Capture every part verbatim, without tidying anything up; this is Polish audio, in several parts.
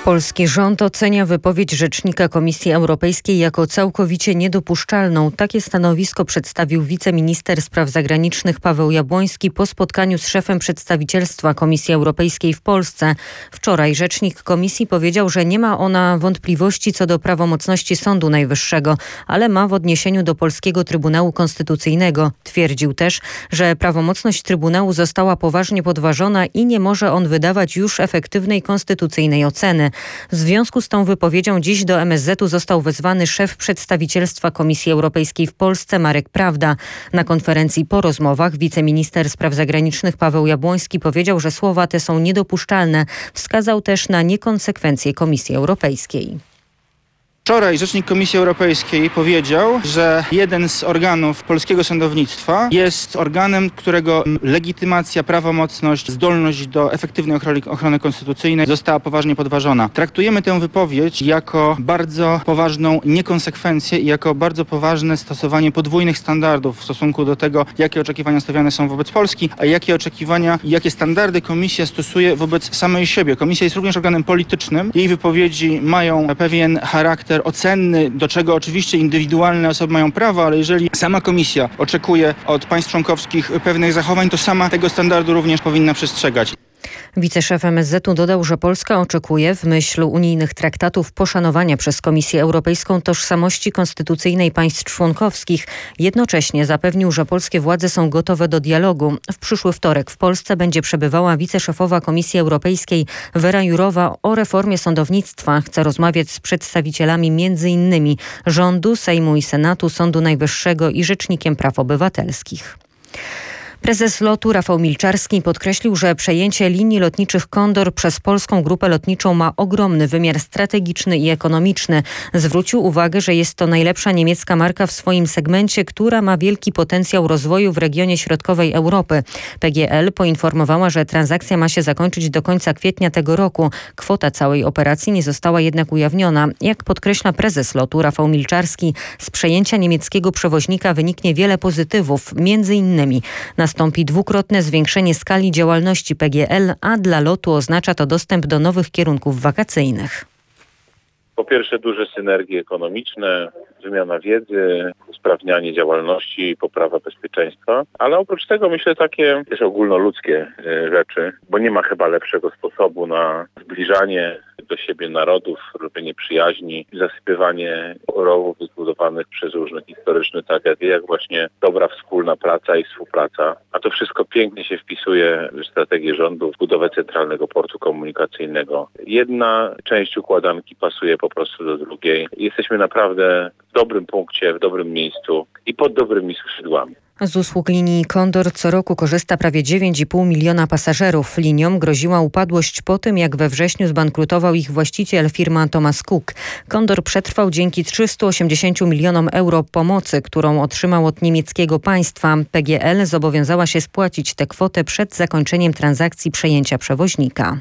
Polski rząd ocenia wypowiedź rzecznika Komisji Europejskiej jako całkowicie niedopuszczalną. Takie stanowisko przedstawił wiceminister spraw zagranicznych Paweł Jabłoński po spotkaniu z szefem przedstawicielstwa Komisji Europejskiej w Polsce. Wczoraj rzecznik Komisji powiedział, że nie ma ona wątpliwości co do prawomocności Sądu Najwyższego, ale ma w odniesieniu do polskiego Trybunału Konstytucyjnego. Twierdził też, że prawomocność Trybunału została poważnie podważona i nie może on wydawać już efektywnej konstytucyjnej oceny. W związku z tą wypowiedzią dziś do M S Z u został wezwany szef przedstawicielstwa Komisji Europejskiej w Polsce Marek Prawda. Na konferencji po rozmowach wiceminister spraw zagranicznych Paweł Jabłoński powiedział, że słowa te są niedopuszczalne. Wskazał też na niekonsekwencje Komisji Europejskiej. Wczoraj rzecznik Komisji Europejskiej powiedział, że jeden z organów polskiego sądownictwa jest organem, którego legitymacja, prawomocność, zdolność do efektywnej ochrony konstytucyjnej została poważnie podważona. Traktujemy tę wypowiedź jako bardzo poważną niekonsekwencję i jako bardzo poważne stosowanie podwójnych standardów w stosunku do tego, jakie oczekiwania stawiane są wobec Polski, a jakie oczekiwania i jakie standardy Komisja stosuje wobec samej siebie. Komisja jest również organem politycznym. Jej wypowiedzi mają pewien charakter ocenny, do czego oczywiście indywidualne osoby mają prawo, ale jeżeli sama Komisja oczekuje od państw członkowskich pewnych zachowań, to sama tego standardu również powinna przestrzegać. Wiceszef M S Z u dodał, że Polska oczekuje w myśl unijnych traktatów poszanowania przez Komisję Europejską tożsamości konstytucyjnej państw członkowskich. Jednocześnie zapewnił, że polskie władze są gotowe do dialogu. W przyszły wtorek w Polsce będzie przebywała wiceszefowa Komisji Europejskiej Vera Jourová o reformie sądownictwa. Chce rozmawiać z przedstawicielami między innymi rządu, Sejmu i Senatu, Sądu Najwyższego i Rzecznikiem Praw Obywatelskich. Prezes lotu Rafał Milczarski podkreślił, że przejęcie linii lotniczych Condor przez polską grupę lotniczą ma ogromny wymiar strategiczny i ekonomiczny. Zwrócił uwagę, że jest to najlepsza niemiecka marka w swoim segmencie, która ma wielki potencjał rozwoju w regionie środkowej Europy. P G L poinformowała, że transakcja ma się zakończyć do końca kwietnia tego roku. Kwota całej operacji nie została jednak ujawniona. Jak podkreśla prezes lotu Rafał Milczarski, z przejęcia niemieckiego przewoźnika wyniknie wiele pozytywów, między innymi nastąpi dwukrotne zwiększenie skali działalności P G L, a dla lotu oznacza to dostęp do nowych kierunków wakacyjnych. Po pierwsze duże synergie ekonomiczne, wymiana wiedzy, usprawnianie działalności, poprawa bezpieczeństwa, ale oprócz tego myślę takie też ogólnoludzkie rzeczy, bo nie ma chyba lepszego sposobu na zbliżanie do siebie narodów, robienie przyjaźni, zasypywanie rowów zbudowanych przez różne historyczne tragedie, jak właśnie dobra wspólna praca i współpraca. A to wszystko pięknie się wpisuje w strategię rządu, w budowę centralnego portu komunikacyjnego. Jedna część układanki pasuje po prostu do drugiej. Jesteśmy naprawdę w dobrym punkcie, w dobrym miejscu i pod dobrymi skrzydłami. Z usług linii Condor co roku korzysta prawie dziewięć i pół miliona pasażerów. Liniom groziła upadłość po tym, jak we wrześniu zbankrutował ich właściciel, firma Thomas Cook. Condor przetrwał dzięki trzystu osiemdziesięciu milionom euro pomocy, którą otrzymał od niemieckiego państwa. P G L zobowiązała się spłacić tę kwotę przed zakończeniem transakcji przejęcia przewoźnika.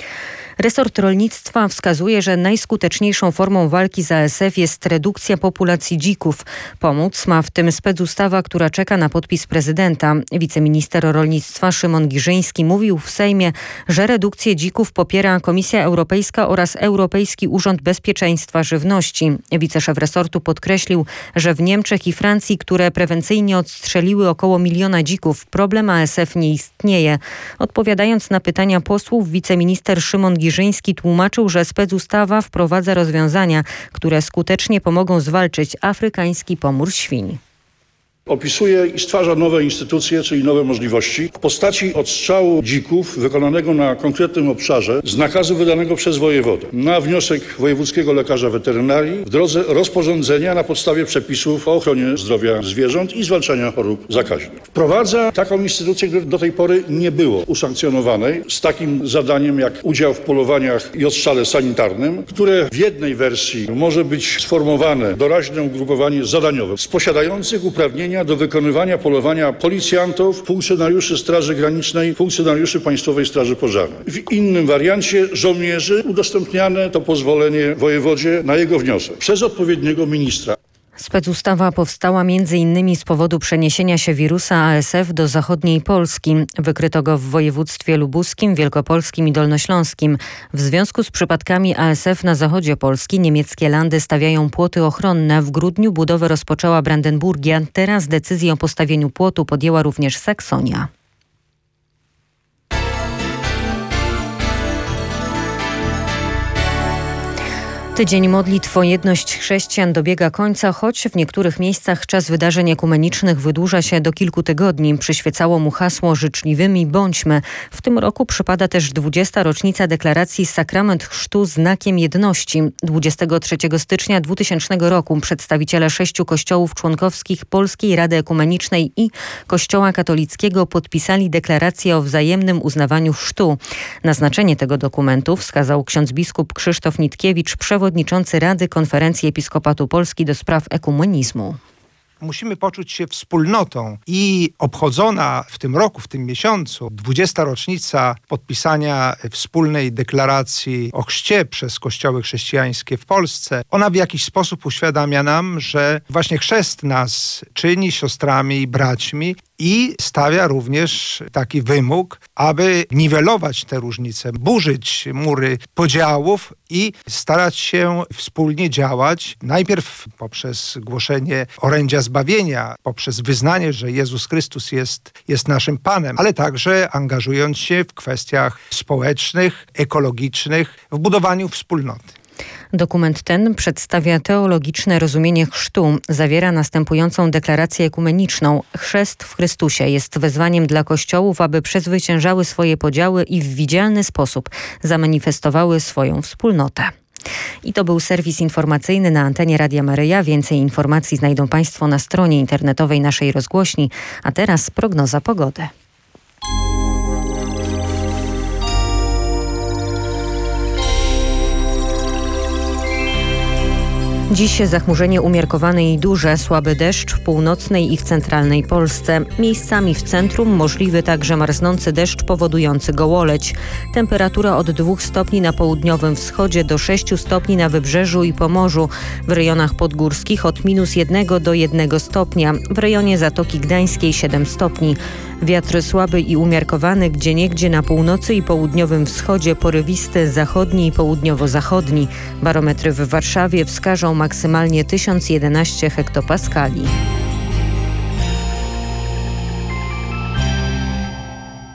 Resort rolnictwa wskazuje, że najskuteczniejszą formą walki z A S F jest redukcja populacji dzików. Pomóc ma w tym specustawa, która czeka na podpis prezydenta. Wiceminister rolnictwa Szymon Giżyński mówił w Sejmie, że redukcję dzików popiera Komisja Europejska oraz Europejski Urząd Bezpieczeństwa Żywności. Wiceszef resortu podkreślił, że w Niemczech i Francji, które prewencyjnie odstrzeliły około miliona dzików, problem A S F nie istnieje. Odpowiadając na pytania posłów, wiceminister Szymon Giżyński Giżyński tłumaczył, że specustawa wprowadza rozwiązania, które skutecznie pomogą zwalczyć afrykański pomór świń. Opisuje i stwarza nowe instytucje, czyli nowe możliwości w postaci odstrzału dzików wykonanego na konkretnym obszarze z nakazu wydanego przez wojewodę na wniosek wojewódzkiego lekarza weterynarii w drodze rozporządzenia na podstawie przepisów o ochronie zdrowia zwierząt i zwalczania chorób zakaźnych. Wprowadza taką instytucję, która do tej pory nie było usankcjonowanej, z takim zadaniem jak udział w polowaniach i odstrzale sanitarnym, które w jednej wersji może być sformowane doraźne ugrupowanie zadaniowe z posiadających uprawnienia do wykonywania polowania policjantów, funkcjonariuszy Straży Granicznej, funkcjonariuszy Państwowej Straży Pożarnej. W innym wariancie żołnierzy udostępniane to pozwolenie wojewodzie na jego wniosek przez odpowiedniego ministra. Specustawa powstała między innymi z powodu przeniesienia się wirusa A S F do zachodniej Polski. Wykryto go w województwie lubuskim, wielkopolskim i dolnośląskim. W związku z przypadkami A S F na zachodzie Polski niemieckie landy stawiają płoty ochronne. W grudniu budowę rozpoczęła Brandenburgia. Teraz decyzję o postawieniu płotu podjęła również Saksonia. Tydzień modlitw o jedność chrześcijan dobiega końca, choć w niektórych miejscach czas wydarzeń ekumenicznych wydłuża się do kilku tygodni. Przyświecało mu hasło „Życzliwymi bądźmy”. W tym roku przypada też dwudziesta rocznica deklaracji Sakrament Chrztu znakiem jedności. dwudziestego trzeciego stycznia dwutysięcznego roku przedstawiciele sześciu kościołów członkowskich Polskiej Rady Ekumenicznej i Kościoła katolickiego podpisali deklarację o wzajemnym uznawaniu chrztu. Na znaczenie tego dokumentu wskazał ksiądz biskup Krzysztof Nitkiewicz, przewodniczący przewodniczący Rady Konferencji Episkopatu Polski do spraw ekumenizmu. Musimy poczuć się wspólnotą i obchodzona w tym roku, w tym miesiącu, dwudziesta rocznica podpisania wspólnej deklaracji o chrzcie przez kościoły chrześcijańskie w Polsce, ona w jakiś sposób uświadamia nam, że właśnie chrzest nas czyni siostrami i braćmi i stawia również taki wymóg, aby niwelować te różnice, burzyć mury podziałów i starać się wspólnie działać, najpierw poprzez głoszenie orędzia zbawienia, poprzez wyznanie, że Jezus Chrystus jest, jest naszym Panem, ale także angażując się w kwestiach społecznych, ekologicznych, w budowaniu wspólnoty. Dokument ten przedstawia teologiczne rozumienie chrztu. Zawiera następującą deklarację ekumeniczną. Chrzest w Chrystusie jest wezwaniem dla kościołów, aby przezwyciężały swoje podziały i w widzialny sposób zamanifestowały swoją wspólnotę. I to był serwis informacyjny na antenie Radia Maryja. Więcej informacji znajdą Państwo na stronie internetowej naszej rozgłośni. A teraz prognoza pogody. Dziś zachmurzenie umiarkowane i duże, słaby deszcz w północnej i w centralnej Polsce. Miejscami w centrum możliwy także marznący deszcz powodujący gołoleć. Temperatura od dwóch stopni na południowym wschodzie do sześciu stopni na wybrzeżu i Pomorzu. W rejonach podgórskich od minus jednego do jednego stopnia. W rejonie Zatoki Gdańskiej siedem stopni. Wiatr słaby i umiarkowany gdzieniegdzie na północy i południowym wschodzie, porywisty zachodni i południowo-zachodni. Barometry w Warszawie wskażą maksymalnie tysiąc jedenaście hektopaskali.